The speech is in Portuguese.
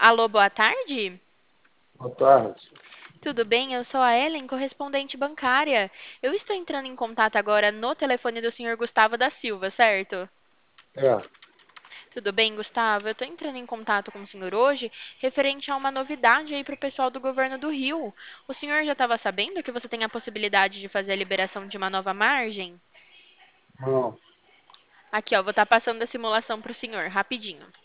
Alô, boa tarde? Boa tarde. Tudo bem? Eu sou a Ellen, correspondente bancária. Eu estou entrando em contato agora no telefone do senhor Gustavo da Silva, certo? É, Tudo bem, Gustavo? Eu estou entrando em contato com o senhor hoje referente a uma novidade aí para o pessoal do governo do Rio. O senhor já estava sabendo que você tem a possibilidade de fazer a liberação de uma nova margem? não, Aqui, ó, vou estar passando a simulação para o senhor, rapidinho.